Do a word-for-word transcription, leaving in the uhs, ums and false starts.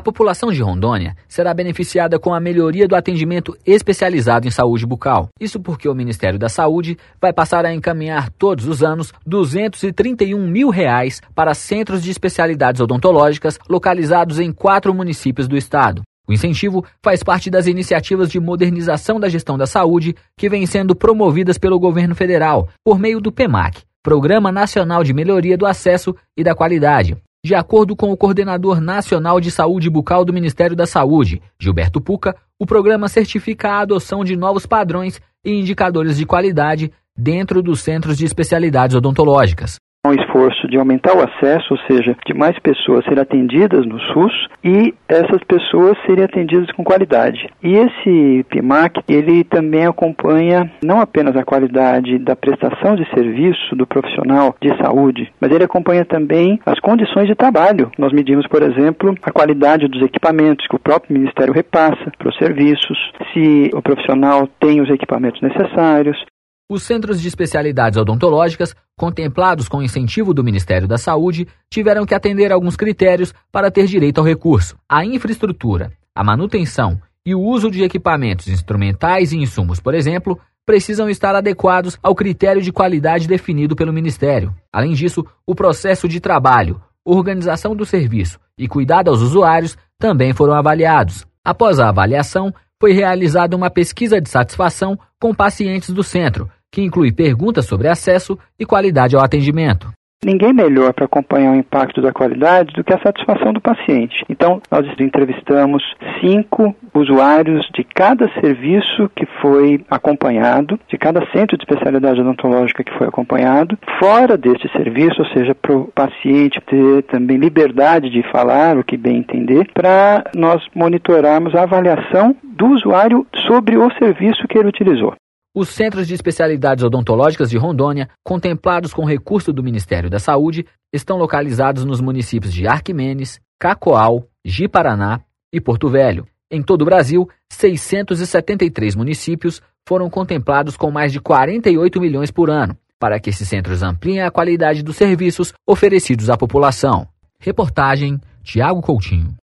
população de Rondônia será beneficiada com a melhoria do atendimento especializado em saúde bucal. Isso porque o Ministério da Saúde vai passar a encaminhar todos os anos duzentos e trinta e um mil reais para centros de especialidades odontológicas localizados em quatro municípios do estado. O incentivo faz parte das iniciativas de modernização da gestão da saúde que vêm sendo promovidas pelo governo federal por meio do PEMAC, Programa Nacional de Melhoria do Acesso e da Qualidade. De acordo com o coordenador nacional de saúde bucal do Ministério da Saúde, Gilberto Pucca, o programa certifica a adoção de novos padrões e indicadores de qualidade dentro dos centros de especialidades odontológicas. Um esforço de aumentar o acesso, ou seja, de mais pessoas serem atendidas no SUS e essas pessoas serem atendidas com qualidade. E esse PEMAC, ele também acompanha não apenas a qualidade da prestação de serviço do profissional de saúde, mas ele acompanha também as condições de trabalho. Nós medimos, por exemplo, a qualidade dos equipamentos que o próprio Ministério repassa para os serviços, se o profissional tem os equipamentos necessários. Os centros de especialidades odontológicas, contemplados com incentivo do Ministério da Saúde, tiveram que atender alguns critérios para ter direito ao recurso. A infraestrutura, a manutenção e o uso de equipamentos instrumentais e insumos, por exemplo, precisam estar adequados ao critério de qualidade definido pelo Ministério. Além disso, o processo de trabalho, organização do serviço e cuidado aos usuários também foram avaliados. Após a avaliação, foi realizada uma pesquisa de satisfação com pacientes do centro, que inclui perguntas sobre acesso e qualidade ao atendimento. Ninguém melhor para acompanhar o impacto da qualidade do que a satisfação do paciente. Então, nós entrevistamos cinco usuários de cada serviço que foi acompanhado, de cada centro de especialidade odontológica que foi acompanhado, fora deste serviço, ou seja, para o paciente ter também liberdade de falar o que bem entender, para nós monitorarmos a avaliação do usuário sobre o serviço que ele utilizou. Os centros de especialidades odontológicas de Rondônia, contemplados com recurso do Ministério da Saúde, estão localizados nos municípios de Arquimenes, Cacoal, Ji-Paraná e Porto Velho. Em todo o Brasil, seiscentos e setenta e três municípios foram contemplados com mais de quarenta e oito milhões por ano, para que esses centros ampliem a qualidade dos serviços oferecidos à população. Reportagem Tiago Coutinho.